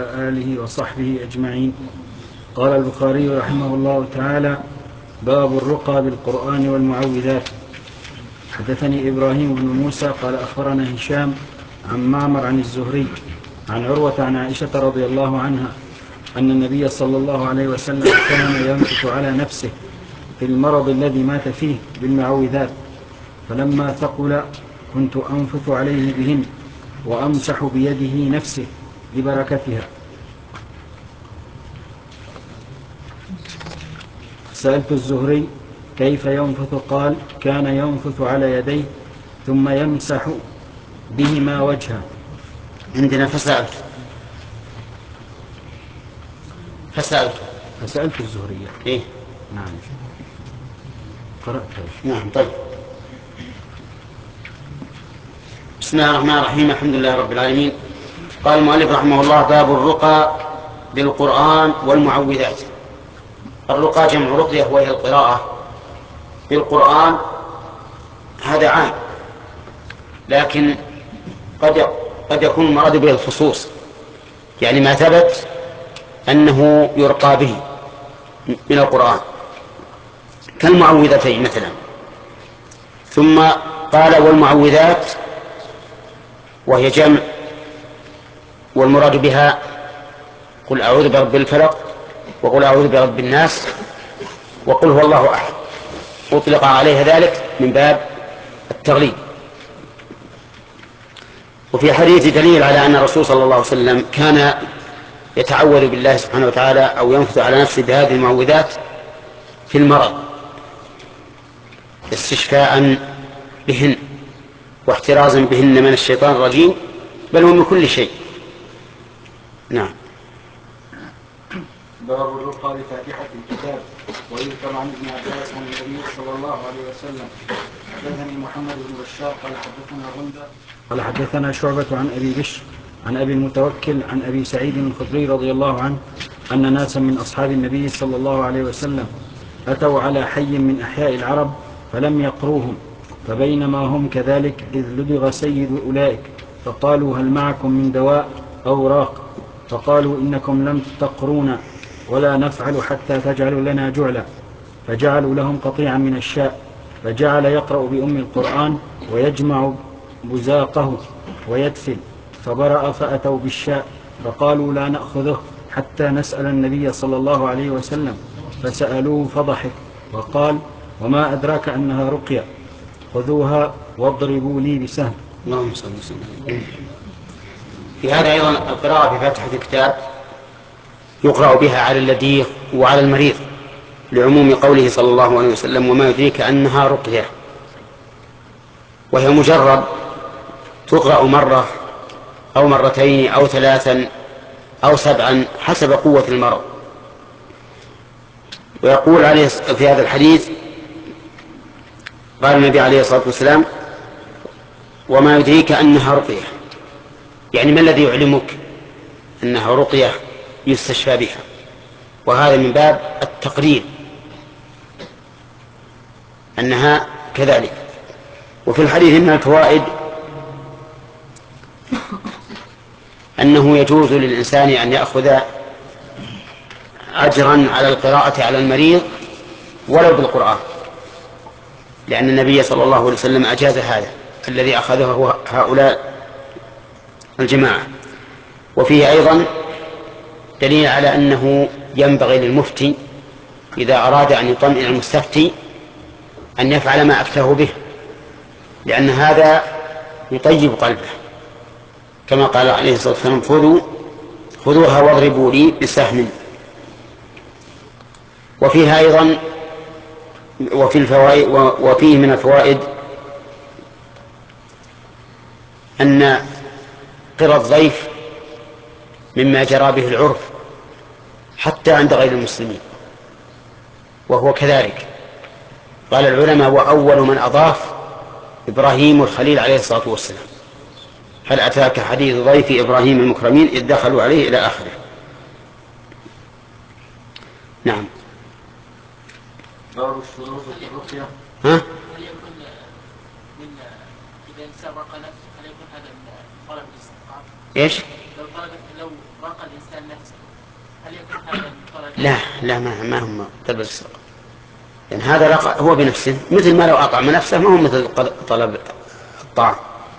آله وصحبه أجمعين. قال البخاري رحمه الله تعالى: باب الرقى بالقرآن والمعوذات. حدثني إبراهيم بن موسى قال أخبرنا هشام عن معمر عن الزهري عن عروة عن عائشة رضي الله عنها أن النبي صلى الله عليه وسلم كان ينفث على نفسه في المرض الذي مات فيه بالمعوذات، فلما ثقل كنت أنفث عليه بهن وأمسح بيده نفسه لبركتها. سألت الزهري: كيف ينفث؟ قال: كان ينفث على يديه ثم يمسح بهما وجهه. عندنا فسألت الزهري. إيه؟ نعم، قرأت. نعم، طيب. بسم الله الرحمن الرحيم. الحمد لله رب العالمين. قال المؤلف رحمه الله: باب الرقى بالقرآن والمعوذات. الرقى جمع رقية وهي القراءة بالقرآن، هذا عام، لكن قد يكون المراد به الخصوص، يعني ما ثبت أنه يرقى به من القرآن كالمعوذتين مثلا. ثم قال: والمعوذات، وهي جمع، والمراد بها قل أعوذ برب الفلق، وقل أعوذ برب الناس، وقل هو الله أحد، أطلق عليها ذلك من باب التغليب. وفي حديث دليل على أن الرسول صلى الله عليه وسلم كان يتعوذ بالله سبحانه وتعالى أو ينفث على نفسه بهذه المعوذات في المرض استشفاء بهن واحترازا بهن من الشيطان الرجيم، بل ومن كل شيء. نعم. باب الرقى بفاتحة الكتاب. ويذكر عن ابن عباس عن النبي صلى الله عليه وسلم: حدثني محمد بن بشار قال حدثنا غندة قال حدثنا شعبة عن أبي بشر عن أبي المتوكل عن أبي سعيد الخدري رضي الله عنه أن ناسا من أصحاب النبي صلى الله عليه وسلم أتوا على حي من أحياء العرب فلم يقروهم، فبينما هم كذلك إذ لدغ سيد أولئك، فقالوا: هل معكم من دواء أو راق؟ فقالوا: إنكم لم تقرونا ولا نفعل حتى تجعلوا لنا جعلا. فجعلوا لهم قطيعا من الشاء، فجعل يقرأ بأم القرآن ويجمع بزاقه ويدفل، فبرأ فأتوا بالشاء، فقالوا: لا نأخذه حتى نسأل النبي صلى الله عليه وسلم. فسألوه فضحك وقال: وما أدراك أنها رقية؟ خذوها واضربوا لي بسهم. اللهم صل وسلم. في هذا أيضا القراءة بفاتحة الكتاب يقرأ بها على اللديغ وعلى المريض، لعموم قوله صلى الله عليه وسلم: وما يدريك أنها رقية. وهي مجرد تقرأ مرة أو مرتين أو ثلاثا أو سبعا حسب قوة المرض. ويقول عليه في هذا الحديث، قال النبي عليه الصلاة والسلام: وما يدريك أنها رقية، يعني ما الذي يعلمك أنها رقية يستشفى بها؟ وهذا من باب التقرير أنها كذلك. وفي الحديث من الفوائد أنه يجوز للإنسان أن يأخذ أجرا على القراءة على المريض ولو بالقرآن، لأن النبي صلى الله عليه وسلم أجاز هذا الذي أخذه هؤلاء الجماعة. وفيه أيضا دليل على أنه ينبغي للمفتي إذا أراد أن يطمئن المستفتي أن يفعل ما أفتاه به، لأن هذا يطيب قلبه، كما قال عليه الصلاة والسلام: خذوها واضربوا لي بسهم. وفيها أيضا وفيه من الفوائد أن قرى الضيف مما جرى به العرف حتى عند غير المسلمين، وهو كذلك. قال العلماء: وأول من أضاف إبراهيم الخليل عليه الصلاة والسلام: هل أتاك حديث ضيف إبراهيم المكرمين إذ دخلوا عليه إلى آخره. نعم. باب الشروط في الرقية. هل يكون إذا الإنسان رقى نفسه هل يكون هذا من طلب الاستطاعة؟ إيش؟ لو رقى رقى الإنسان نفسه هل يكون هذا من طلب؟ لا ما هم طلب السرقة، لأن هذا رقى هو بنفسه، مثل ما لو أطعم نفسه ما هو مثل طلب الطعام.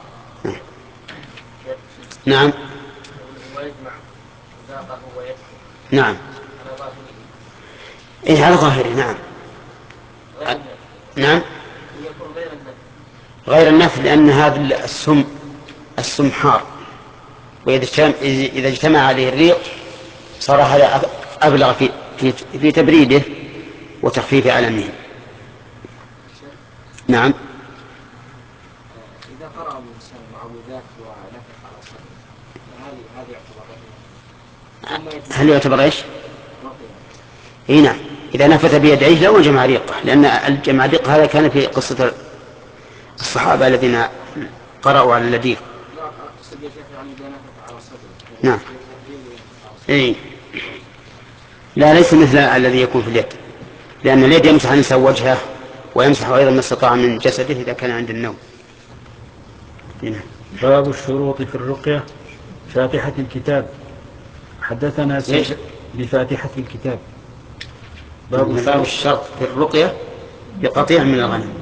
نعم. ويجمع ذاقه ويكفي. نعم. على ظاهره. إيه على ظاهره. نعم. نعم. يكون غير النفس. غير النفس لأن هذا السم حار، وإذا اجتمع عليه الريق صار هذا أبلغ في تبريده وتخفيف ألمه. نعم. إذا قرأ الإنسان المعوذات ونفخ على صدره هذا يعتبر هل يعتبر ايش؟ اي نعم، اذا نفث بيديه لا وجمع ريقه، لان الجمع ريقه هذا كان في قصة الصحابة الذين قرأوا على اللديغ. نعم. اي لا، ليس مثل الذي يكون في اليد، لأن اليد يمسح الإنسان وجهه ويمسح أيضا ما استطاع من جسده إذا كان عند النوم. باب الشروط في الرقية. فاتحة الكتاب. حدثنا بفاتحة الكتاب. باب الشرط في الرقية بقطيع من الغنم.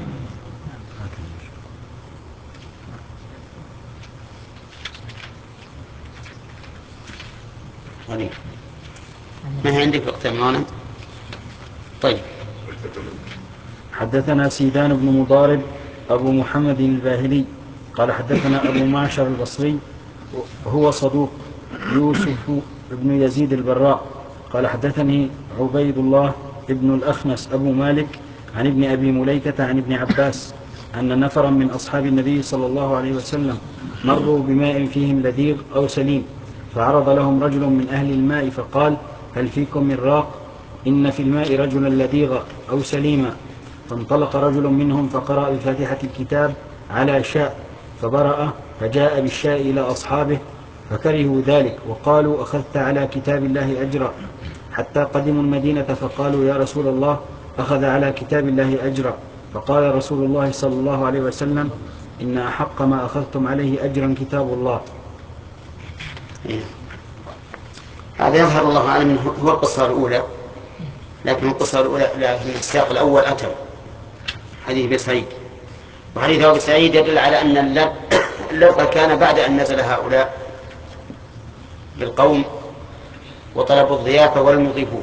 ما هي عندك قطيع من الغنم؟ طيب. حدثنا سيدان بن مضارب أبو محمد الباهلي قال حدثنا أبو معشر البصري هو صدوق. يوسف بن يزيد البراء قال حدثني عبيد الله ابن الأخنس أبو مالك عن ابن أبي مليكة عن ابن عباس أن نفرا من أصحاب النبي صلى الله عليه وسلم مروا بماء فيهم لذيذ أو سليم، فعرض لهم رجل من أهل الماء فقال: هل فيكم من راق؟ إن في الماء رجلا لذيذا أو سليما. فانطلق رجل منهم فقرأ بفاتحة الكتاب على شاء فبرأ، فجاء بالشاء إلى أصحابه فكرهوا ذلك وقالوا: أخذت على كتاب الله أجرا. حتى قدموا المدينة فقالوا: يا رسول الله، أخذ على كتاب الله أجرا. فقال رسول الله صلى الله عليه وسلم: إن أحق ما أخذتم عليه أجرا كتاب الله. هذا يظهر الله أعلم هو القصة الأولى، لكن القصة الأولى لكن السياق الأول أتم حديث ابن سعيد، وحديث أبي سعيد يدل على أن اللقطة كان بعد أن نزل هؤلاء بالقوم وطلبوا الضيافة والمضيفون،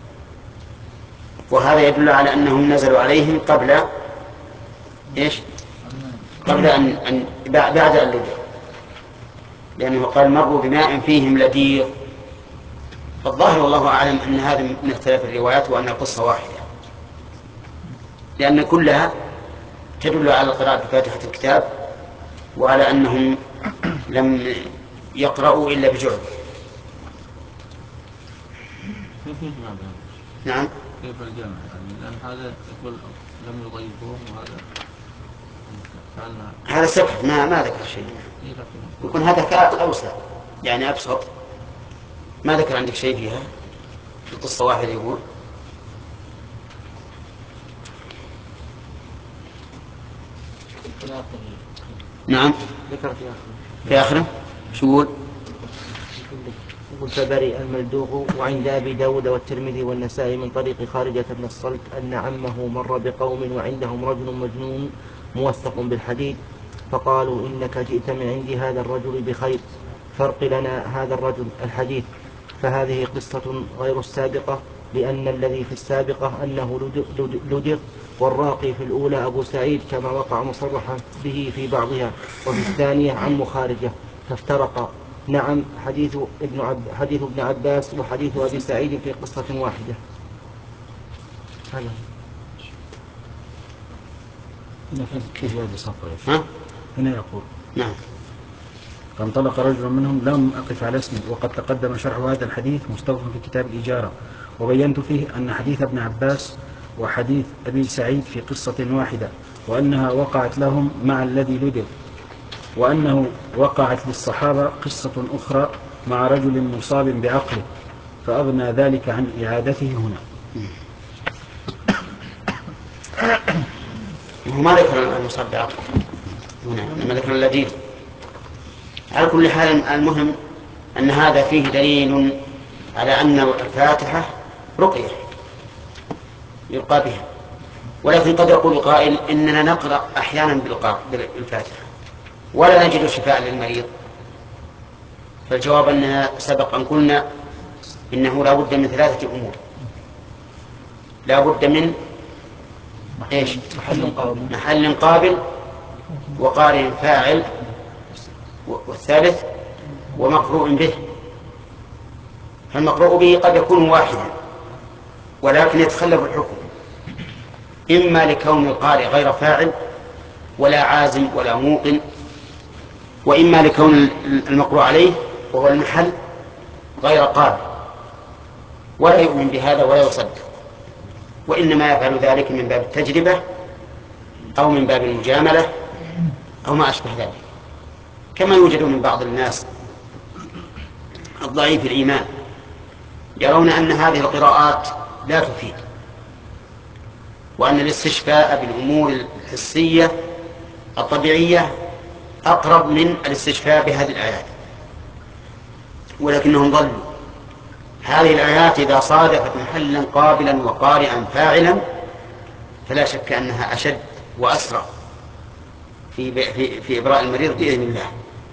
وهذا يدل على أنهم نزلوا عليهم قبل إيش؟ قبل أن بعد أن لدغوا، لأنه قال: مروا بماء فيهم لديغ. فالظاهر والله أعلم أن هذا من اختلاف الروايات وأن القصة واحدة، لأن كلها تدل على القراءة بفاتحة الكتاب وعلى أنهم لم يقرأوا إلا بجعل. نعم. كيف الجمع يعني؟ لأن هذا يقول لم يضيفوهم وهذا هذا سكت ما ذكر شيء. يكون هذا أوسع يعني أبسط، ما ذكر عندك شيء فيها. القصة واحدة يقول. نعم ذكر في آخره شو يقول؟ يقول: فبرئ الملدوغ. وعند أبي داود والترمذي والنسائي من طريق خارجة بن الصلت أن عمه مر بقوم وعندهم رجل مجنون موثق بالحديد، فقالوا: إنك جئت من عند هذا الرجل بخير، فارق لنا هذا الرجل الحديث. فهذه قصة غير السابقة، لأن الذي في السابقة أنه لدغ، والراقي في الأولى أبو سعيد كما وقع مصرحا به في بعضها، وفي الثانية عم خارجة، فافترقا. نعم، حديث ابن عباس وحديث أبي سعيد في قصة واحدة. هنا يقول: نعم. فانطلق رجل منهم، لم أقف على اسمه، وقد تقدم شرح هذا الحديث مستوفى في كتاب الإجارة، وبينت فيه أن حديث ابن عباس وحديث أبي سعيد في قصة واحدة، وأنها وقعت لهم مع الذي لدغ، وأنه وقعت للصحابة قصة أخرى مع رجل مصاب بعقله، فأغنى ذلك عن إعادته هنا. وهو ما ذكر المصاب بعقله هنا، لما ذكر اللديغ. على كل حال المهم أن هذا فيه دليل على أن الفاتحة رقية يرقى بها. ولكن قد يقول قائل إننا نقرأ أحيانا بالفاتحة ولا نجد شفاء للمريض. فالجواب أننا سبق أن قلنا إنه لا بد من 3 أمور. لا بد من إيش؟ محل قابل، وقارئ فاعل، والثالث ومقروء به. فالمقروء به قد يكون واحدا ولكن يتخلف الحكم، إما لكون القارئ غير فاعل ولا عازم ولا موقن، وإما لكون المقروء عليه وهو المحل غير قابل ولا يؤمن بهذا ولا يصدق، وإنما يفعل ذلك من باب التجربة أو من باب المجاملة أو ما أشبه ذلك. كما يوجد من بعض الناس الضعيف الإيمان يرون أن هذه القراءات لا تفيد، وأن الاستشفاء بالأمور الحسية الطبيعية أقرب من الاستشفاء بهذه الآيات، ولكنهم ضلوا. هذه الآيات إذا صادفت محلا قابلا وقارئا فاعلا فلا شك أنها أشد وأسرع في إبراء المريض بإذن الله.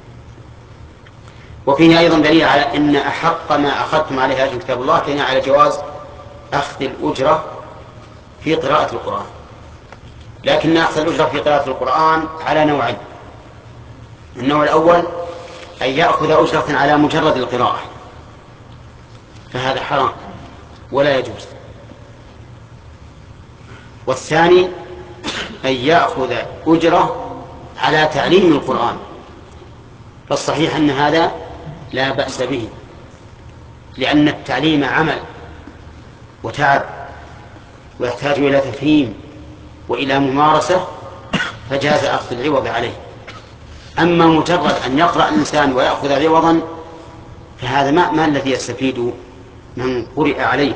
وفيه أيضا دليل على أن أحق ما أخذتم عليه أجر كتاب الله كان على جواز أخذ الأجرة في قراءة القرآن. لكن أخذ الأجرة في قراءة القرآن على نوعين. النوع الأول أن يأخذ أجرة على مجرد القراءة، فهذا حرام ولا يجوز. والثاني أن يأخذ أجرة على تعليم القرآن، فالصحيح أن هذا لا بأس به، لأن التعليم عمل وتعب ويحتاج إلى تفهيم وإلى ممارسة، فجاز أخذ العوض عليه. أما مجرد أن يقرأ الإنسان ويأخذ عوضا فهذا ما الذي يستفيد من قرئ عليه.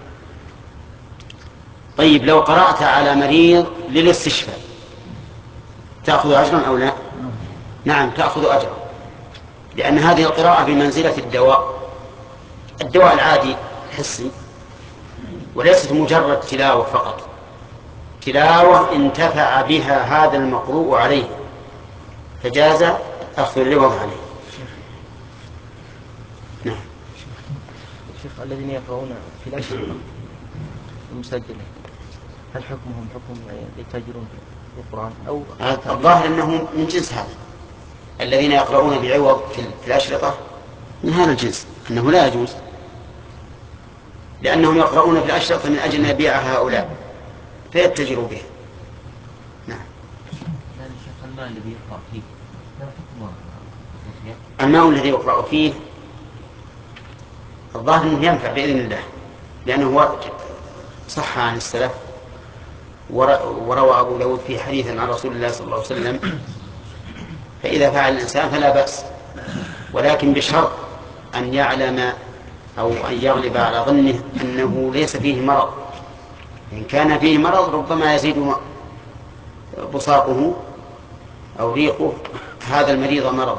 طيب لو قرأت على مريض للاستشفاء تأخذ أجرا أو لا؟ نعم تأخذ أجرا، لأن هذه القراءة بمنزلة الدواء العادي الحسي، وليست مجرد تلاوة فقط، تلاوة انتفع بها هذا المقروء عليه فجاز أخذ العوض عليه. نعم. شيخ الذين يقرؤون في الأشرطة المسجلة هل حكمهم حكم يتاجرون في القرآن أو الظاهر أنه من جنس هذا، الذين يقرؤون بعوض في الأشرطة من هذا الجنس، أنه لا يجوز، لأنهم يقرؤون في الأشرطة من أجل أن يبيع هؤلاء فيتجروا به. نعم. الماء الذي يقرأ فيه الماء الذي يقرأ فيه الظاهر أنه ينفع بإذن الله، لأنه صح عن السلف وروى أبو داود في حديث عن رسول الله صلى الله عليه وسلم. فإذا فعل الإنسان فلا بأس، ولكن بشرط أن يعلم أو أن يغلب على ظنه أنه ليس فيه مرض. إن كان فيه مرض ربما يزيد بصاقه أو ريقه هذا المريض مرضا.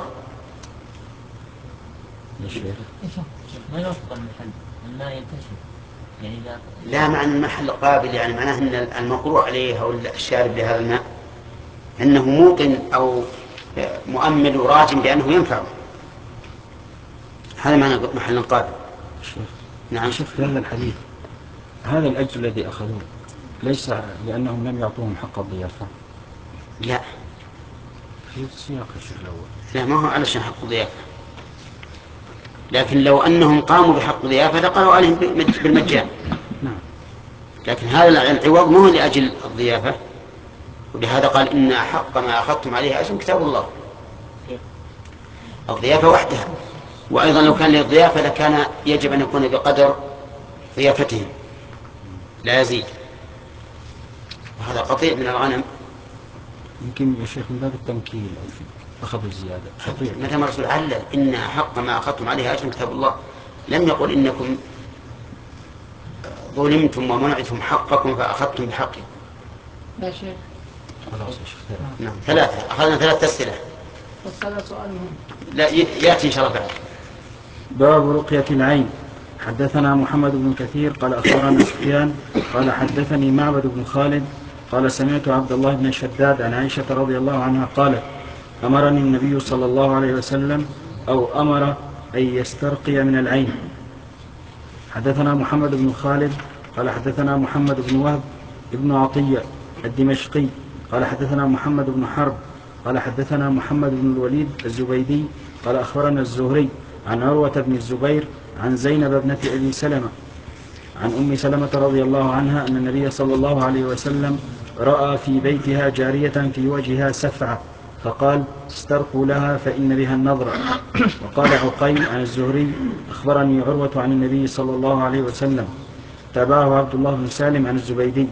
ما يوافق المحل ما ينتشر يعني لا معنى المحل قابل، يعني معناه أن المقروء عليه أو الشارب لهذا الماء أنه موقن أو مؤمل راجم بأنه ينفعه، هذا معنى محل قابل. نعم. شوف هذا الحديث، هذا الأجر الذي أخذوه ليس لأنهم لم يعطوهم حق الضيافة؟ لا في سياق الشيخ الأول. لا ما هو علشان حق الضيافة، لكن لو أنهم قاموا بحق الضيافة لقالوا عليهم بالمجان. نعم. لكن هذا العوض مو لأجل الضيافة، ولهذا قال إن أحق ما أخذتم عليه أجر كتاب الله. الضيافة وحدها، وأيضا لو كان للضيافة لكان يجب أن يكون بقدر ضيافتهم لا يزيد، وهذا قطيع من الغنم. يمكن يا شيخ من باب التمكين أو شيء أخذوا الزيادة. متى ما الرسول علل إن أحق ما أخذتم عليه أجر كتاب الله، لم يقل إنكم ظلمتم ومنعتم حقكم فأخذتم بحقكم. لا شيخ. خلاص يا شيخ. نعم ثلاثة، أخذنا 3 أسئلة. والثلاث سؤال مهم. لا يأتي إن شاء الله بعد. باب رقية العين. حدثنا محمد بن كثير قال أخبرنا سفيان قال حدثني معبد بن خالد قال سمعت عبد الله بن شداد عن عائشة رضي الله عنها قالت أمرني النبي صلى الله عليه وسلم أو أمر أن يسترقي من العين. حدثنا محمد بن خالد قال حدثنا محمد بن وهب ابن عطية الدمشقي قال حدثنا محمد بن حرب قال حدثنا محمد بن الوليد الزبيدي قال أخبرنا الزهري عن عروة بن الزبير عن زينب ابنة أبي سلمة عن أم سلمة رضي الله عنها أن النبي صلى الله عليه وسلم رأى في بيتها جارية في وجهها سفعة فقال استرقوا لها فإن بها النظرة. وقال عقيل عن الزهري أخبرني عروة عن النبي صلى الله عليه وسلم. تابعه عبد الله بن سالم عن الزبيدي.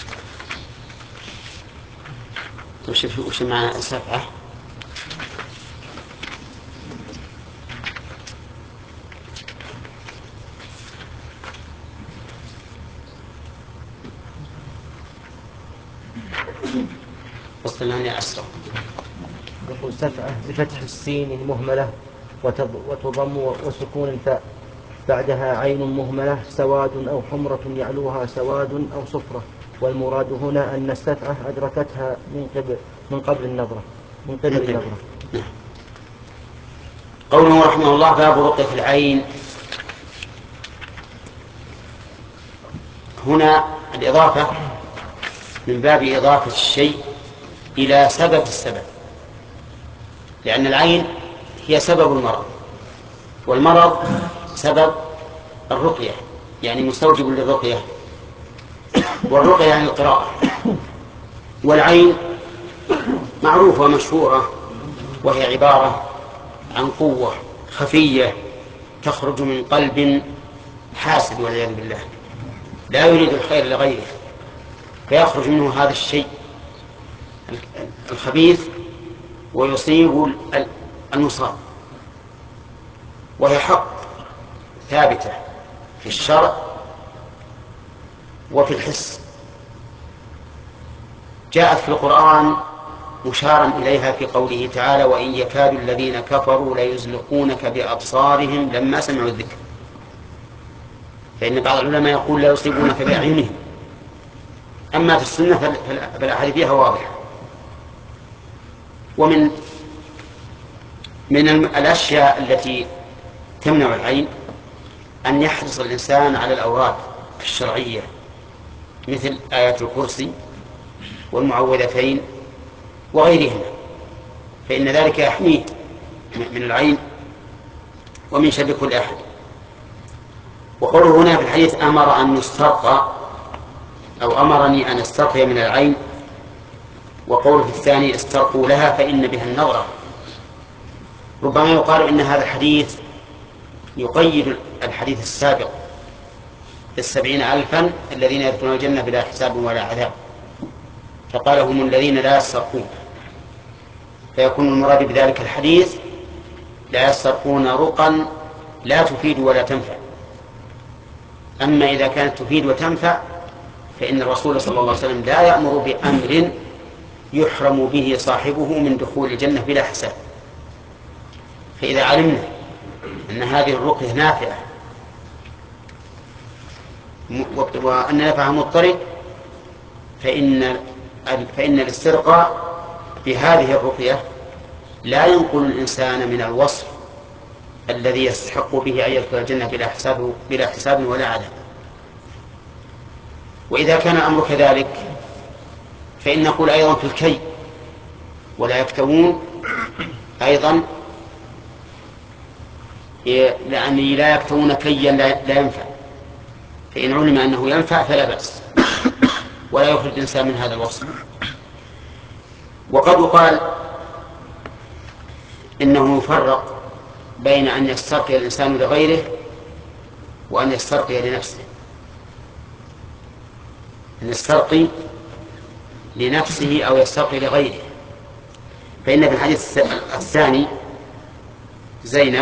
وش معنى سفعة؟ أسرع. يقول سفعة بفتح السين المهملة وتضم وسكون الفاء بعدها عين مهملة سواد أو حمرة يعلوها سواد أو صفرة. والمراد هنا أن السفعة أدركتها من قبل النظرة. قوله رحمه الله باب رقية العين. هنا الإضافة من باب إضافة الشيء إلى سبب السبب، لأن العين هي سبب المرض، والمرض سبب الرقية يعني مستوجب للرقية، والرقية يعني القراءة. والعين معروفة ومشهورة، وهي عبارة عن قوة خفية تخرج من قلب حاسد والعياذ بالله لا يريد الخير لغيره، فيخرج منه هذا الشيء الخبيث ويصيب المصاب، وهي حق ثابتة في الشرع وفي الحس. جاءت في القرآن مشارا إليها في قوله تعالى وإن يكاد الذين كفروا ليزلقونك بأبصارهم لما سمعوا الذكر. فإن بعض العلماء يقول لا يصيبونك بأعينهم. أما في السنة فالأحاديث فيها واضحة. ومن الأشياء التي تمنع العين أن يحرص الإنسان على الأوراد الشرعية مثل آيات الكرسي والمعوذتين وغيرهما، فإن ذلك يحميه من العين ومن شر كل أحد. وقوله هنا في الحديث أمر أن يسترقى أو أمرني أن استرقي من العين، وقوله في الثاني استرقوا لها فإن بها النظرة. ربما يقال إن هذا الحديث يقيد الحديث السابق 70,000 الذين يدخلون الجنة بلا حساب ولا عذاب، فقال هم الذين لا يسترقون، فيكون المراد بذلك الحديث لا يسترقون رقا لا تفيد ولا تنفع. أما إذا كانت تفيد وتنفع فإن الرسول صلى الله عليه وسلم لا يأمر بأمر يحرم به صاحبه من دخول الجنة بلا حساب. فإذا علمنا أن هذه الرقية نافعة وأن نفعها مضطرد فإن الاسترقاء بهذه الرقية لا ينقل الإنسان من الوصف الذي يستحق به أن يدخل الجنة بلا حساب ولا عذاب. وإذا كان الأمر كذلك فإن نقول أيضا في الكي ولا يكتوون أيضا، لأني لا يكتوون كيا لا ينفع، فإن علم أنه ينفع فلا بأس ولا يخرج الإنسان من هذا الوصف. وقد يقال إنه يفرق بين أن يسترقي الإنسان لغيره وأن يسترقي لنفسه. أن يسترقي لنفسه أو يسترقي لغيره، فإن في الحديث الثاني زينب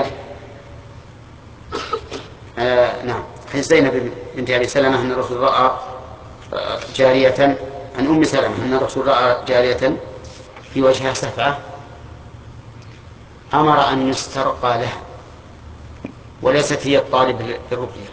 نعم حديث زينب بنت أبي سلمة أن الرسول رأى جارية عن أم سلمة أن الرسول رأى جارية في وجهها سفعة أمر أن يسترقى له وليست هي الطالب للرقية.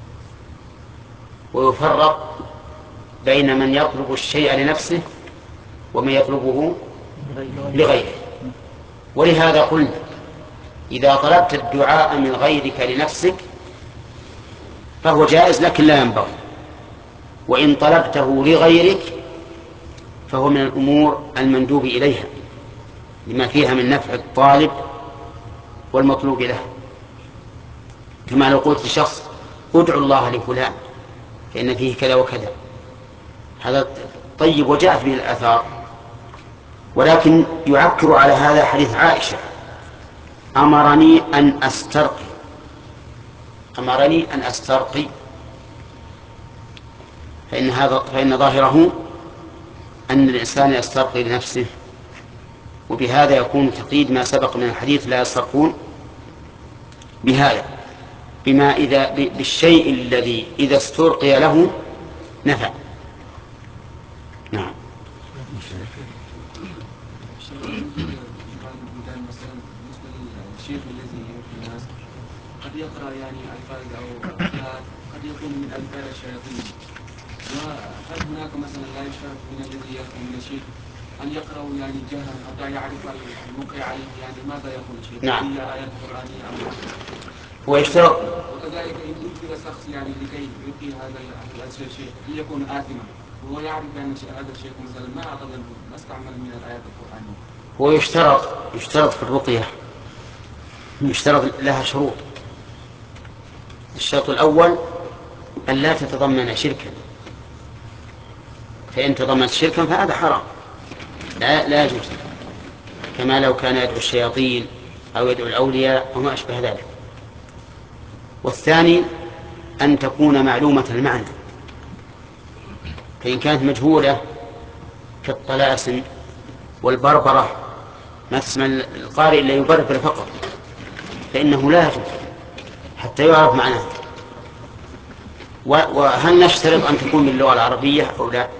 ويفرق بين من يطلب الشيء لنفسه ومن يطلبه لغيره. ولهذا قلنا إذا طلبت الدعاء من غيرك لنفسك فهو جائز لكن لا ينبغي، وإن طلبته لغيرك فهو من الأمور المندوب إليها لما فيها من نفع الطالب والمطلوب له. كما لو قلت لشخص ادعو الله لفلان فإن فيه كذا وكذا، هذا طيب وجاءت به الآثار. ولكن يعكر على هذا حديث عائشة أمرني أن أسترقي، فإن ظاهره أن الإنسان يسترقي لنفسه، وبهذا يكون تقييد ما سبق من الحديث لا يسترقون بهذا بالشيء الذي إذا استرقي له نفع. نعم. الشيخ الذي يؤتي الناس قد يقرأ يعني ألفاظ أو أبيات قد يكون من ألفاظ الشياطين، وهل هناك مثلا لا يشترط من الذي يقرأ من الشيخ أن يقرأ يعني جهرا حتى يعرف المقرئ عليه يعني ماذا يقول الشيخ؟ نعم. هي آيات قرآنية أم لا؟ هو يشترط. وكذلك إن أجبر شخص يعني لكي يلقي هذا الشيء هل يكون آثما وهو يعرف أن هذا الشيخ مثلا ما استعمل من الآيات القرآنية؟ هو يشترط في الرقية، يشترط لها شروط. الشرط الأول أن لا تتضمن شركا، فإن تضمنت شركا فهذا حرام لا يجوز، كما لو كان يدعو الشياطين أو يدعو الأولياء وما أشبه ذلك. والثاني أن تكون معلومة المعنى، فإن كانت مجهولة كالطلاسم والبربرة، ما تسمع القارئ إلا يبربر فقط، فإنه لا يجوز حتى يعرف معناه. وهل نشترط أن تكون باللغة العربية أو لا؟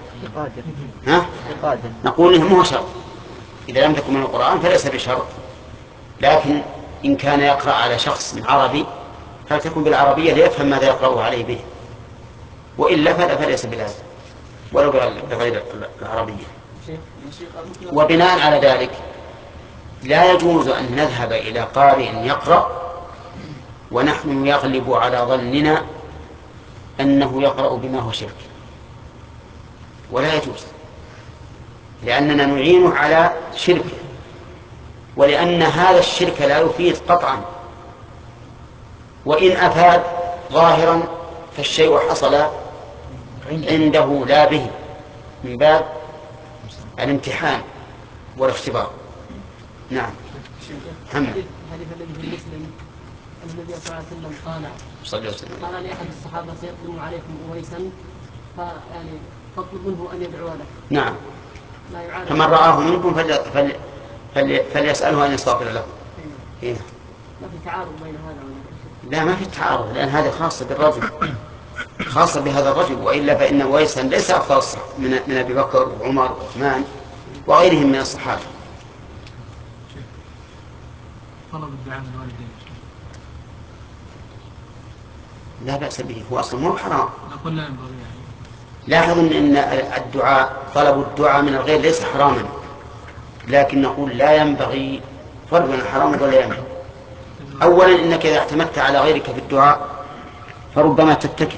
نقول إنه مو شرط، إذا لم تكن من القرآن فليس بشرط، لكن إن كان يقرأ على شخص من عربي فلتكن بالعربية ليفهم ماذا يقرأه عليه به، وإلا فليس بلازم ولو بغير العربية. وبناء على ذلك لا يجوز أن نذهب إلى قارئ يقرأ ونحن يغلب على ظننا أنه يقرأ بما هو شرك، ولا يجوز، لأننا نعينه على شركه، ولأن هذا الشرك لا يفيد قطعا، وإن أفاد ظاهرا فالشيء حصل عنده لا به، من باب الامتحان والاختبار. نعم. محمد. حديث الذي في المسلم النبي صلى الله عليه وسلم قال لأحد الصحابة سيقدم عليكم أويسا فيعني فاطلب منه أن يدعو له. نعم. فمن رآه منكم فليسأله أن يستغفر له. إيه. ما في تعارض بين هذا وبين لا، ما في تعارض، لأن هذه خاصة بالرجل، خاصة بهذا الرجل، وإلا فإن أويسا ليس أفضل من أبي بكر وعمر وعثمان وغيرهم من الصحابة. طلب الدعاء من الوالدين لا بأس به، هو أصلا مو حرام. نقول لا ينبغي لاحظ أن الدعاء، طلب الدعاء من الغير ليس حراما، لكن نقول لا ينبغي، فرق بين الحرام ولا ينبغي. أولا إنك إذا اعتمدت على غيرك في الدعاء فربما تتكل،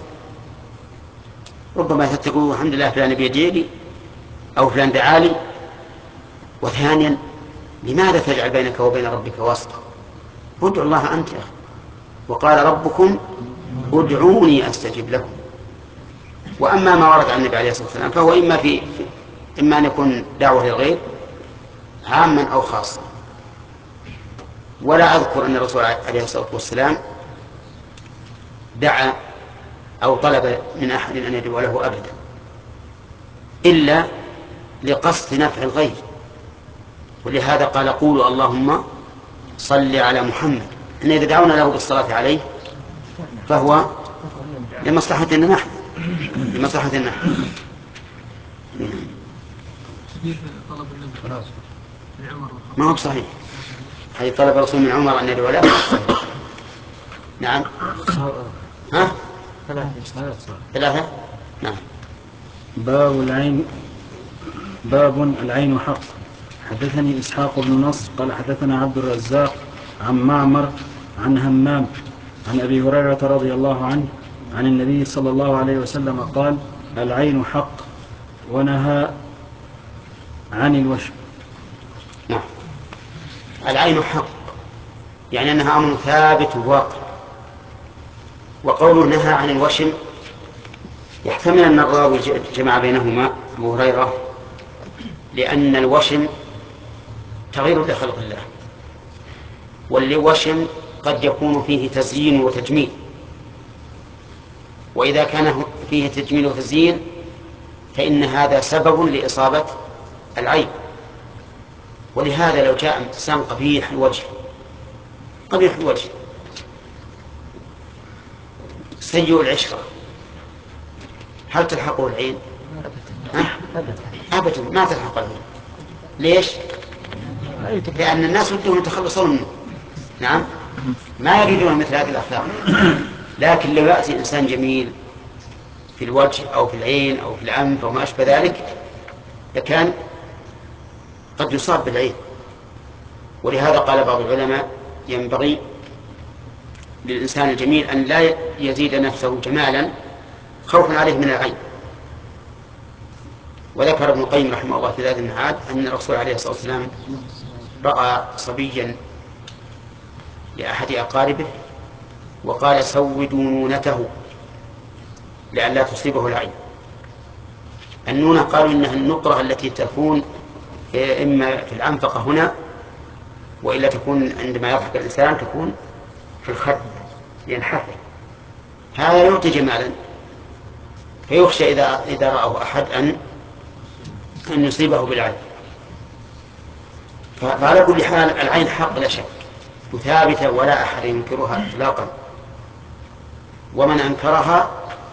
الحمد لله فلان بيديني أو فلان دعالي. وثانيا لماذا تجعل بينك وبين ربك واسطة؟ ادعو الله أنت يا أخي، وقال ربكم ادعوني أستجب لكم. وأما ما ورد عن النبي عليه الصلاة والسلام فهو إما أن يكون دعوة للغير عاما أو خاصا. ولا أذكر أن الرسول عليه الصلاة والسلام دعا أو طلب من أحد أن يدعو له أبدا إلا لقصد نفع الغير، ولهذا قال قولوا اللهم صل على محمد. إن إذا دعونا له بالصلاة عليه فهو لمصلحتنا نحن، طلب النبي ما هو صحيح. حيث طلب الرسول من عمر أن يدعو له نعم. ها؟ 3. نعم. باب العين حق. حدثني إسحاق بن نصر قال حدثنا عبد الرزاق عن معمر عن همام عن أبي هريرة رضي الله عنه عن النبي صلى الله عليه وسلم قال: العين حق، ونهى عن الوشم. نعم. العين حق يعني أنها أمر ثابت واقع. وقوله نهى عن الوشم يحتمل أن الراوي جمع بينهما أبو هريرة، لأن الوشم تغيير لخلق الله، والوشم قد يكون فيه تزيين وتجميل، وإذا كان فيه تجميل وتزيين فإن هذا سبب لإصابة العين. ولهذا لو جاء إنسان قبيح الوجه سيء العشرة، هل تلحقه العين؟ أبدا ما تلحق العين. ليش؟ لأن الناس ودهم يتخلصون منه. نعم، ما يريدون مثل هذه الأخلاق. لكن لو يأتي إنسان جميل في الوجه أو في العين أو في الأنف أو ما أشبه ذلك لكان قد يصاب بالعين. ولهذا قال بعض العلماء: ينبغي للإنسان الجميل أن لا يزيد نفسه جمالا خوفا عليه من العين. وذكر ابن القيم رحمه الله في ذات المعاد أن الرسول عليه الصلاة والسلام رأى صبيا لأحد أقاربه وقال: سودوا نونته لئلا تصيبه العين. النونة قالوا إنها النقرة التي تكون إما في العنفقة هنا، وإلا تكون عندما يضحك الإنسان تكون في الخد ينحفر. هذا يعطي جمالا، فيخشى إذا رأه أحد أن يصيبه بالعين. فعلى كل حال العين حق لا شك وثابتة ولا أحد ينكرها إطلاقا، ومن أنكرها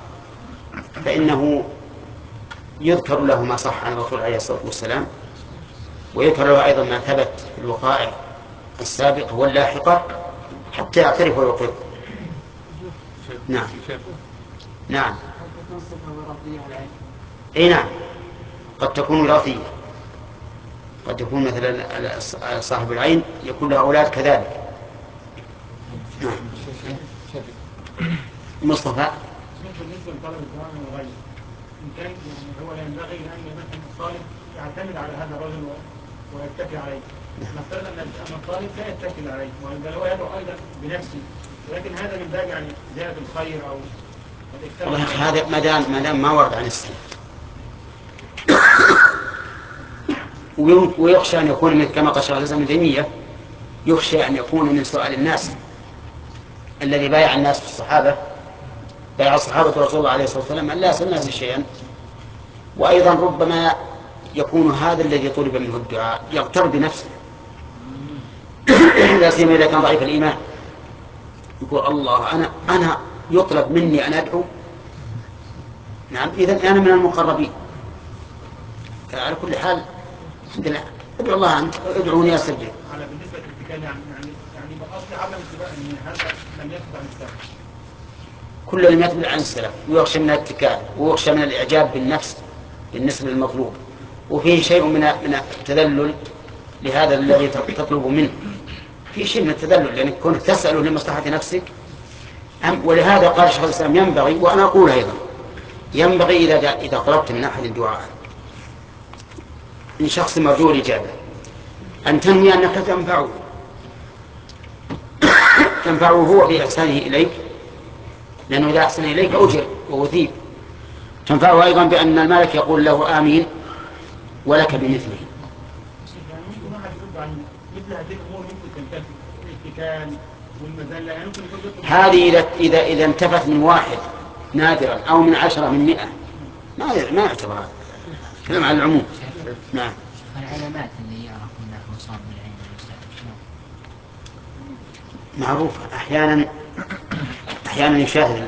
فإنه يذكر له ما صح عن الرسول عليه الصلاة والسلام، ويذكر له أيضا ما ثبت في الوقائع السابقة واللاحقة حتى يعترف ويقر. نعم. نعم. اي نعم، قد تكون وراثية، قد يكون مثلا صاحب العين يكون له أولاد كذلك. نعم. مصطفى بالنسبه لطلب الدعاء من الغيب، ان كان هو لا ينبغي ان مثلا الطالب يعتمد على هذا الرجل ويتكل عليه. نفترض ان الطالب لا يتكل عليه بل هو يدعو ايضا بنفسه، ولكن هذا من باب يعني زياده الخير او والله هذا ما دام ما ورد عن السلف. ويخشى أن يكون كما قال شيخ الإسلام ابن تيمية، يخشى أن يكون من سؤال الناس الذي بايع الناس في الصحابة، بايع الصحابة رسول الله عليه الصلاة والسلام أن لا يسأل الناس شيئا. وأيضا ربما يكون هذا الذي طلب منه الدعاء يغتر بنفسه، لا سيما إذا كان ضعيف الإيمان، يقول الله أنا يطلب مني أن أدعو. نعم، إذن أنا من المقربين. على كل حال عندنا ادعو الله أنت، ادعوني أستجب. على بالنسبه للاتكال يعني بالاصل عدم اتباع ان هذا لم يثبت عن السلف. كل لم يثبت عن السلف، ويخشى من الاتكال ويخشى من الإعجاب بالنفس بالنسبة للمطلوب، وفيه شيء من التذلل لهذا الذي تطلب منه، في شيء من التذلل لأنك كنت تسأله لمصلحة نفسك. ولهذا قال شيخ الإسلام ينبغي، وأنا أقول أيضا ينبغي إذا طلبت من أحد دعاء من شخص مرجو الإجابة أن تنوي أنك تنفعه هو بإحسانه إليك، لأنه إذا أحسن إليك أجر وأثيب. تنفعه أيضا بأن الملك يقول له آمين ولك بمثله. يعني ممكن واحد يرد عن مثل هذه الامور، ممكن تنتفي الاتكال والمذله، يعني ممكن يكون هذه إذا انتفت من واحد نادرا أو من 10 من 100 ما يعتبر هذا كلام على العموم. نعم. العلامات اللي يعرف انه مصاب بالعين معروفة. أحيانا يشاهد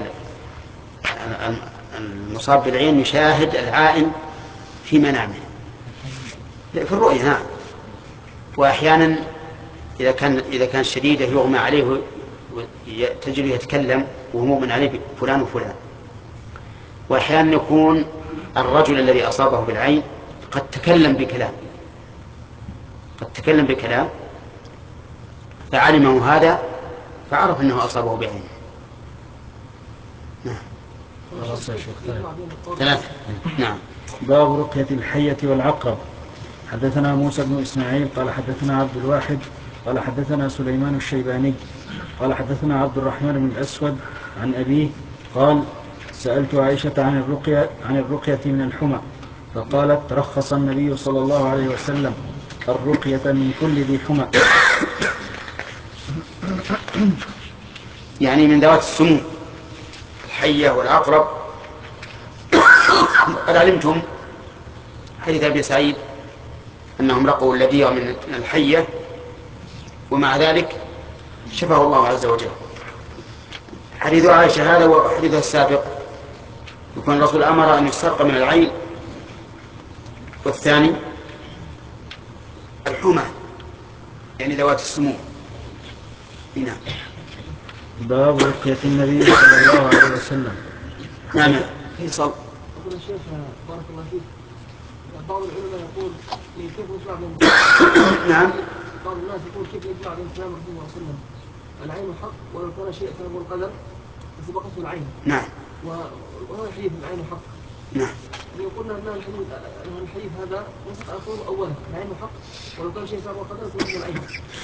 المصاب بالعين يشاهد العائن في منامه في الرؤية. نعم. وأحيانا إذا كان شديدة يغمى عليه تجد يتكلم وهو مؤمن عليه فلان وفلان. وأحيانا يكون الرجل الذي أصابه بالعين قد تكلم بكلام فعلمه هذا فعرف أنه أصابه بعين. ثلاثة. نعم. باب رقية الحية والعقرب. حدثنا موسى بن إسماعيل قال حدثنا عبد الواحد قال حدثنا سليمان الشيباني قال حدثنا عبد الرحمن بن الأسود عن أبيه قال سألت عائشة عن الرقية من الحمى فقالت رخص النبي صلى الله عليه وسلم الرقية من كل ذي حمى. يعني من ذوات السموم الحية والعقرب. قد علمتم حديث أبي سعيد أنهم لقوا اللذيذ من الحية ومع ذلك شفاه الله عز وجل. حديث عائشة هذا وحديث السابق يكون الرسول أمر أن يسترق من العين، والثاني الحمى يعني ذوات السموم. هنا باب رقية النبي صلى الله عليه وسلم. نعم فيصل. يقول الشيخ بارك الله فيك بعض العلماء يقول كيف يجمع بين نعم. بعض الناس يقول كيف يجمع بين كلام الرسول صلى الله عليه وسلم العين حق ولو كان شيء كان القدر فسبقته العين. نعم. وهذا الحديث العين حق. نعم. يقولنا ان الحديث هذا وثق اخره اولا العين حق ولو كان شيء كان القدر فسبقته العين.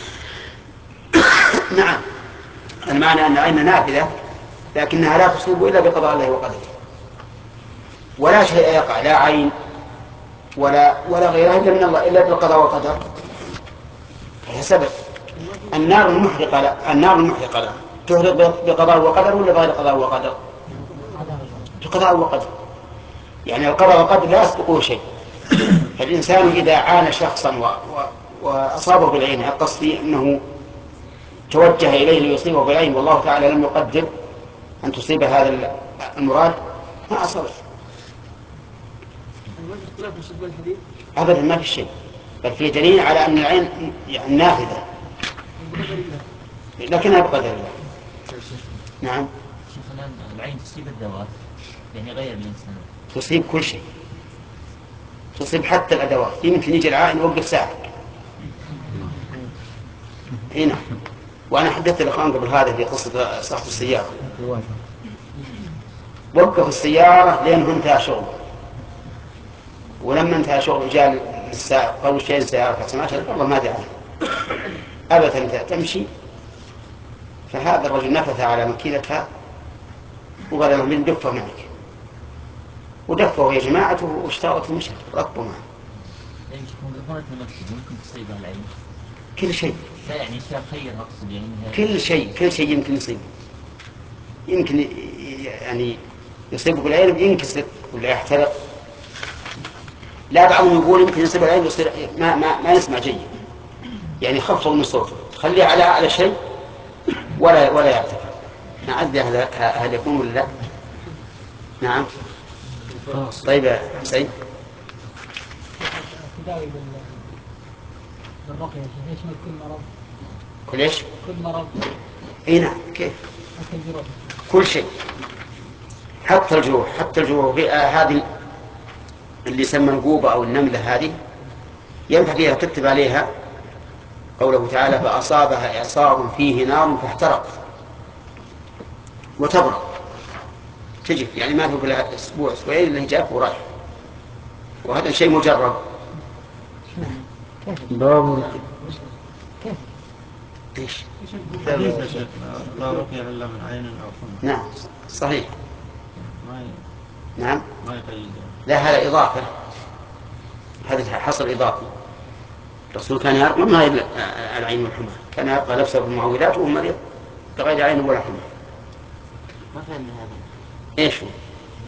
نعم. المعنى أن العين نافذة لكنها لا تصيب إلا بقضاء الله وقدره، ولا شيء يقع لا عين ولا غيرها إلا من الله إلا بالقضاء والقدر. هي سبب. النار المحرقة لا تهرق بقضاء وقدر ولا بغير قضاء وقدر؟ بقضاء وقدر. يعني القضاء والقدر لا يسبقه شيء. فالإنسان إذا عان شخصا وأصابه بالعين القصد أنه توجه إليه ليصيبه بالعين والله تعالى لم يقدر أن تصيب هذا المراد ما أصابه. أبدا ما في شيء، بل في دليل على أن العين يعني نافذة لكنها بقدر الله. نعم. شيخنا العين تصيب الذوات يعني غير الإنسان تصيب كل شيء، تصيب حتى الأدوات. يمكن يجي العائن يوقف ساعة. هنا وأنا حدثت الأخوان قبل هذا في قصة صاحب السيارة وقف السيارة لأنه انتهى شغله، ولما انتهى شغله جاء السائق قالوا شيء السيارة فسمعت والله ما دعاه أبت أن تمشي. فهذا الرجل نفث على مكينتها وقال لهم من دفه معك ودفه يا جماعته واشترط المشهد ركبوا معه. ممكن تصيبها العين كل شيء. لا يعني اشياء خير اقصد يعني كل شيء يمكن يصيب. يمكن يعني يصيب بالعين ينكسر ولا يحترق. لا بعضهم يقول يمكن يصيب العين يصير ما يسمع جيد، يعني خفض من صوته خليه على أعلى شيء ولا يرتفع. ما أدري هل يكون ولا لا. نعم. طيب يا حسين. تداوي بالرقية يشمل كل مرض. كل ايش؟ كل مرض. اي نعم. كيف؟ كل شيء حتى الجروح في هذه اللي يسمى القوبة أو النملة هذه ينفع فيها تكتب عليها قوله تعالى فأصابها إعصار فيه نار فاحترق وتبرأ تجي يعني ما تقول لها أسبوع أسبوعين اللي جاء ورايح، وهذا شيء مجرب. باب ايش؟ لا رقية إلا من عين أو حمى. نعم صحيح. نعم. ما يقيد. لا هذا إضافة، هذا حصر إضافي. الرسول كان يرقى من غير العين والحمى، كان يرقى نفسه بالمعوذات وهو مريض بغير عين ولا حمى. ما فهمنا هذا. ايش هو؟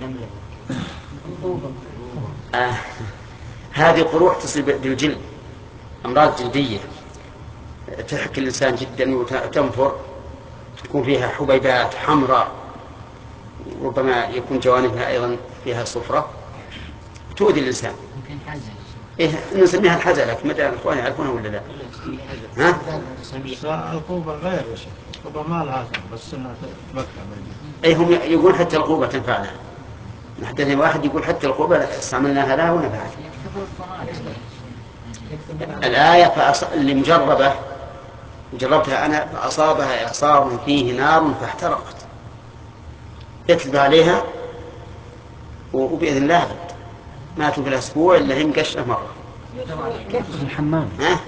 هذه قروح تصيب بالجلد، أمراض جلدية تحك الإنسان جدا وتنفر، تكون فيها حبيبات حمراء، ربما يكون جوانبها أيضا فيها صفرة تؤذي الإنسان. يمكن حاجة. إيه نسميها الحزلة، ما أدري الإخوان يعرفونها ولا لا؟ ها؟ القوبة غير يا شيخ، القوبة ما لها أثر بس إنها تتبكى. أي هم يقول حتى القوبة تنفعنا. حتى واحد يقول حتى القوبة استعملناها لها ونفعت. الآية اللي مجربة جربتها أنا فأصابها إعصار فيه نار فاحترقت، يتلب عليها وبإذن الله ماتوا في الأسبوع إلا هي مقشة مرة. كيف الحمام؟ ما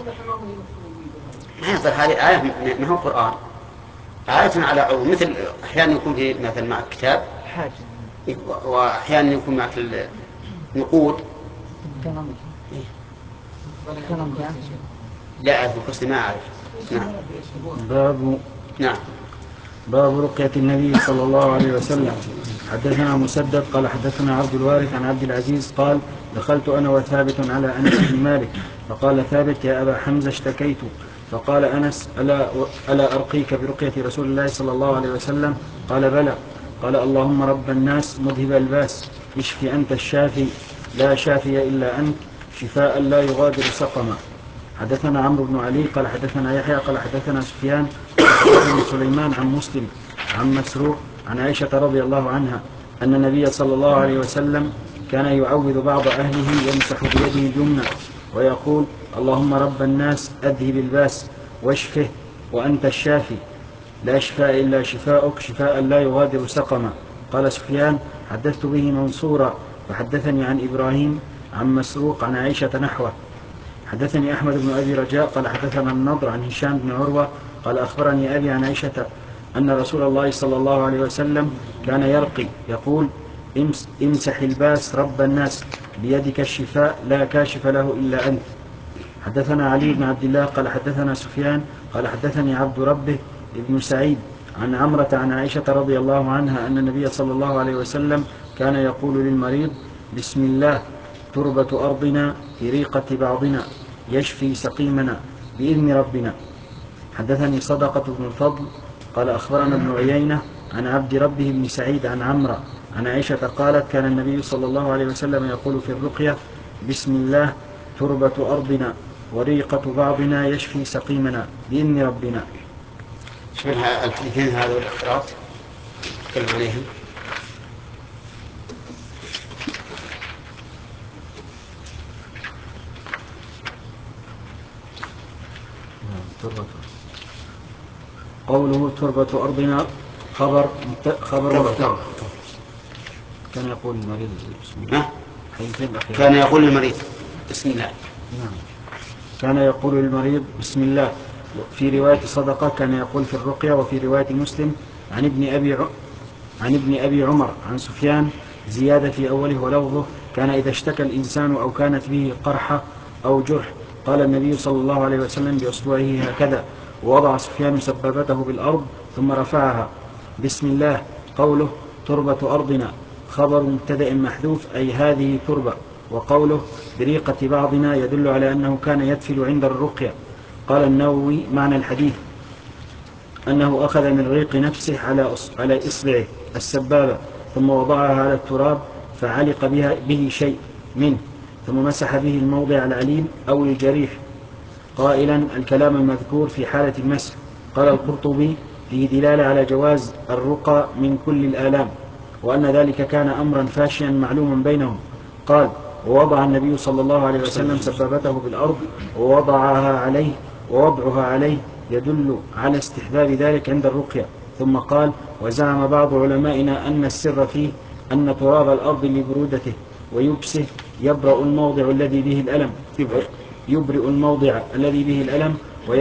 يصير هذه آية ما هو قرآن، آية على عموم، مثل أحيانا يكون في مثل معك كتاب حاجة وأحيانا يكون معك النقود. لا أعرف القصة ما أعرف. نعم. باب رقية النبي صلى الله عليه وسلم. حدثنا مسدد قال حدثنا عبد الوارث عن عبد العزيز قال دخلت أنا وثابت على أنس بن مالك فقال ثابت يا أبا حمزة اشتكيت، فقال أنس ألا أرقيك برقية رسول الله صلى الله عليه وسلم؟ قال بلى. قال اللهم رب الناس مذهب الباس اشفي أنت الشافي لا شافي إلا أنت شفاء لا يغادر سقما. حدثنا عمرو بن علي قال حدثنا يحيى قال حدثنا سفيان بن سليمان عن مسلم عن مسروق عن عائشة رضي الله عنها أن النبي صلى الله عليه وسلم كان يعوذ بعض أهله يمسح بيده اليمنى ويقول اللهم رب الناس أذهب الباس واشفه وأنت الشافي لا شفاء إلا شفاؤك شفاء لا يغادر سقما. قال سفيان حدثت به منصورا فحدثني عن إبراهيم عن مسروق عن عائشة نحوه. حدثني أحمد بن أبي رجاء قال حدثنا النضر عن هشام بن عروة قال أخبرني أبي عن عائشة أن رسول الله صلى الله عليه وسلم كان يرقي يقول امسح الباس رب الناس بيدك الشفاء لا كاشف له إلا أنت. حدثنا علي بن عبد الله قال حدثنا سفيان قال حدثني عبد ربه ابن سعيد عن عمرة عن عائشة رضي الله عنها أن النبي صلى الله عليه وسلم كان يقول للمريض بسم الله تربة أرضنا في ريقة بعضنا يشفي سقيمنا بإذن ربنا. حدثني صدقة بن الفضل قال أخبرنا ابن عيينة عن عبد ربه بن سعيد عن عمرة عن عائشة قالت كان النبي صلى الله عليه وسلم يقول في الرقية بسم الله تربة أرضنا وريقة بعضنا يشفي سقيمنا بإذن ربنا. شو الحديثين هذا والاختلاط تكلم عليهم؟ قوله تربة أرضنا خبر كان يقول المريض بسم الله. كان يقول المريض بسم الله. نعم. كان يقول المريض بسم الله. في رواية صدقة كان يقول في الرقية. وفي رواية مسلم عن ابن أبي عمر عن سفيان زيادة في أوله ولفظه كان إذا اشتكى الإنسان أو كانت به قرحة أو جرح قال النبي صلى الله عليه وسلم بأصبعه هكذا ووضع سفيان سبابته بالأرض ثم رفعها بسم الله. قوله تربة أرضنا خبر مبتدأ محذوف أي هذه تربة. وقوله بريقة بعضنا يدل على أنه كان يدفل عند الرقية. قال النووي معنى الحديث أنه أخذ من ريق نفسه على إصبعه السبابة ثم وضعها على التراب فعلق به شيء منه ثم مسح به الموضع العليل أو الجريح قائلا الكلام المذكور في حالة المسح. قال القرطبي فيه دلالة على جواز الرقى من كل الآلام وأن ذلك كان أمرا فاشيا معلوما بينهم. قال ووضع النبي صلى الله عليه وسلم سبابته بالأرض ووضعها عليه يدل على استحباب ذلك عند الرقية. ثم قال وزعم بعض علمائنا أن السر فيه أن تراب الأرض لبرودته ويبسه يبرئ الموضع الذي به الألم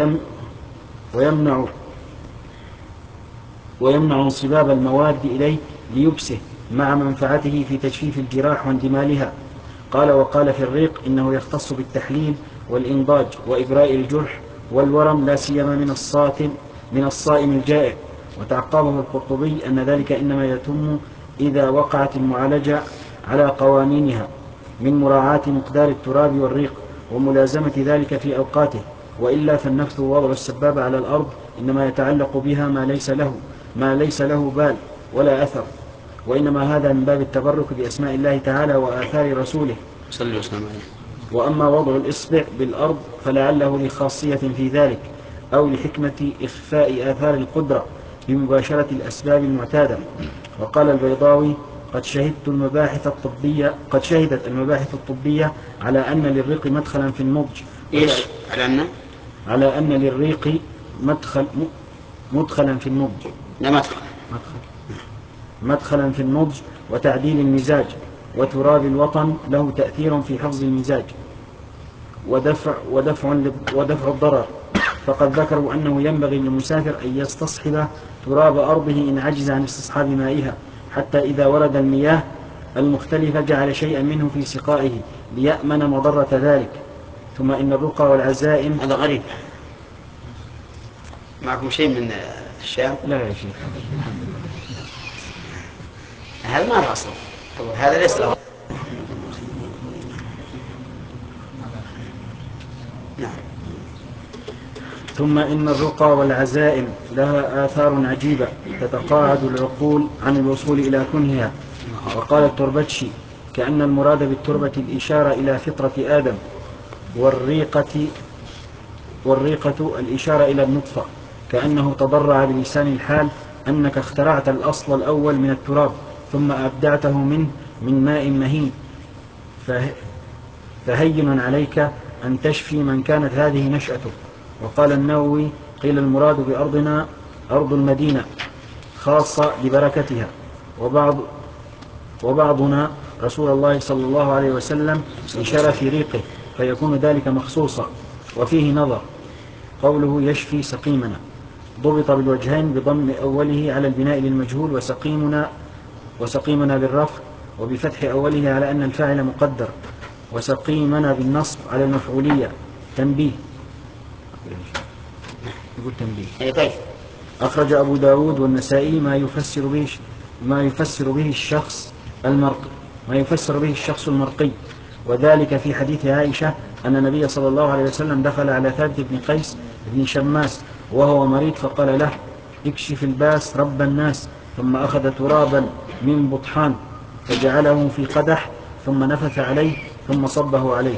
ويمنع انصباب المواد إليه ليبسه مع منفعته في تجفيف الجراح واندمالها. وقال في الريق إنه يختص بالتحليل والإنضاج وإبراء الجرح والورم لا سيما من الصائم الجائع. وتعقبه القرطبي أن ذلك إنما يتم إذا وقعت المعالجة على قوانينها من مراعاة مقدار التراب والريق وملازمة ذلك في أوقاته وإلا فالنفث ووضع السبابة على الأرض إنما يتعلق بها ما ليس له بال ولا أثر وإنما هذا من باب التبرك بأسماء الله تعالى وآثار رسوله صلى الله عليه وسلم. وأما وضع الإصبع بالأرض فلعله لخاصية في ذلك أو لحكمة إخفاء آثار القدرة بمباشرة الأسباب المعتادة. وقال البيضاوي: قد شهدت المباحث الطبية على أن للريق مدخلا في النضج. إيش؟ على أن للريق مدخلا في النضج. لا، مدخلا في النضج وتعديل المزاج، وتراب الوطن له تأثير في حفظ المزاج ودفع الضرر. فقد ذكروا أنه ينبغي للمسافر أن يستصحب تراب أرضه إن عجز عن استصحاب مائها، حتى إذا ورد المياه المختلفة جعل شيئا منه في سقائه ليأمن مضرة ذلك. ثم إن الرقى والعزائم. هذا غريب. معكم شيء من الشام؟ لا يا شيخ، هذا ما له أصل، هذا ليس له. نعم. ثم إن الرقى والعزائم لها آثار عجيبة تتقاعد العقول عن الوصول إلى كنهها. وقال التربتشي: كأن المراد بالتربة الإشارة إلى فطرة آدم، والريقة الإشارة إلى النطفة، كأنه تضرع بلسان الحال أنك اخترعت الأصل الأول من التراب ثم أبدعته منه من ماء مهين، فهين عليك أن تشفي من كانت هذه نشأته. وقال النووي: قيل المراد بأرضنا أرض المدينة خاصة لبركتها، وبعضنا رسول الله صلى الله عليه وسلم لشرف ريقه، فيكون ذلك مخصوصا. وفيه نظر، قوله يشفي سقيمنا ضبط بالوجهين بضم أوله على البناء للمجهول وسقيمنا بالرفع، وبفتح أوله على أن الفاعل مقدر، وسقيمنا بالنصب على المفعولية. تنبيه. يقول تنبيه. طيب. أخرج أبو داود والنسائي ما يفسر به الشخص المرقي، وذلك في حديث عائشة أن النبي صلى الله عليه وسلم دخل على ثابت بن قيس بن شماس وهو مريض، فقال له: اكشف الباس رب الناس. ثم أخذ ترابا من بطحان فجعله في قدح ثم نفث عليه ثم صبه عليه.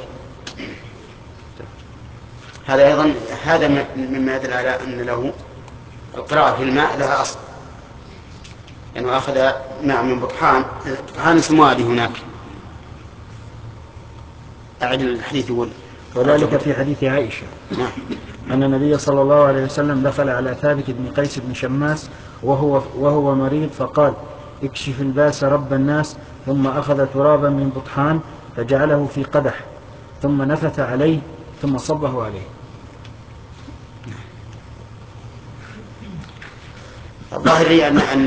هذا أيضا مما يدل على أن له القراءة في الماء لها أصل، يعني أخذ ماء من بطحان اسمه هذه هناك. أعد الحديث يقول: وذلك في حديث عائشة أن النبي صلى الله عليه وسلم دخل على ثابت بن قيس بن شماس وهو مريض، فقال: اكشف الباس رب الناس. ثم أخذ ترابا من بطحان فجعله في قدح ثم نفث عليه ثم صبه عليه. الظاهر لي أن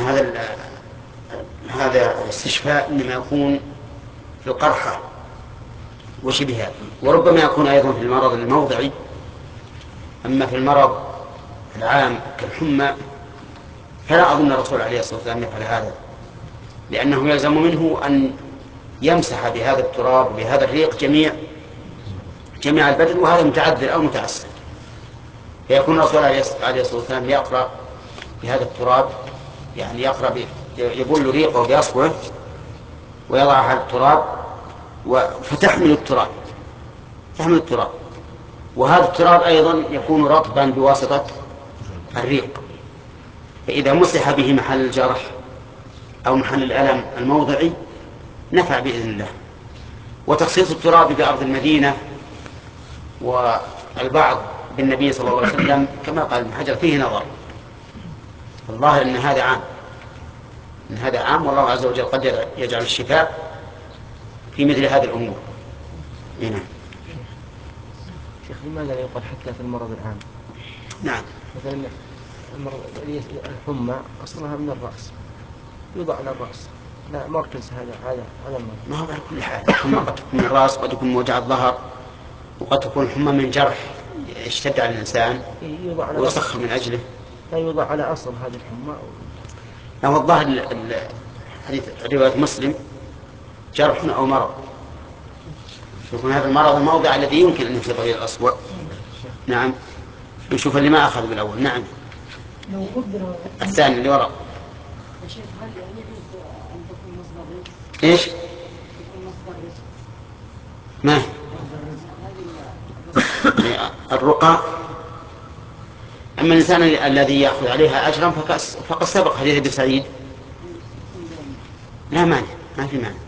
هذا الاستشفاء إنما يكون في القرحة وشبهها، وربما يكون أيضا في المرض الموضعي. أما في المرض العام كالحمى فلا أظن الرسول عليه الصلاة والسلام يفعل هذا، لأنه يلزم منه أن يمسح بهذا التراب بهذا الريق جميع البدن، وهذا متعذر أو متعسر، فيكون الرسول عليه الصلاة والسلام يقرأ بهذا التراب، يعني يقرأ يبل ريقه بأصبعه ويضعها على التراب فتحمل التراب، وهذا التراب أيضا يكون رطبا بواسطة الريق، فإذا مسح به محل الجرح أو محل الألم الموضعي نفع بإذن الله. وتخصيص التراب بأرض المدينة والبعض بالنبي صلى الله عليه وسلم كما قال ابن حجر فيه نظر. الظاهر أن هذا عام، والله عز وجل قد يجعل الشفاء في مثل هذه الأمور. هنا شيخ، لماذا لا يقال حتى في المرض العام؟ نعم. مثلا الحمى أصلها من الرأس، يوضع على الرأس، لا مركز هذا المرض. ما هو على كل حال الحمى قد تكون من الرأس، قد تكون من وجع الظهر، وقد تكون الحمى من جرح اشتد على الإنسان ويسخن من أجله. لا يوضع على أصل هذه الحمى. هو الظاهر حديث رواية مسلم جرح أو مرض، يكون هذا المرض الموضع الذي يمكن أن يفضل إلى الأصبع. نعم. نشوف اللي ما أخذ بالأول. نعم. الثاني اللي وراء. هل يجوز أن تكون مصدر رزق؟ إيش؟ تكون مصدر رزق. ما الرقى. أما الإنسان الذي يأخذ عليها أجرا فقد سبق حديث ابن سعيد لا مانع، ما في مانع.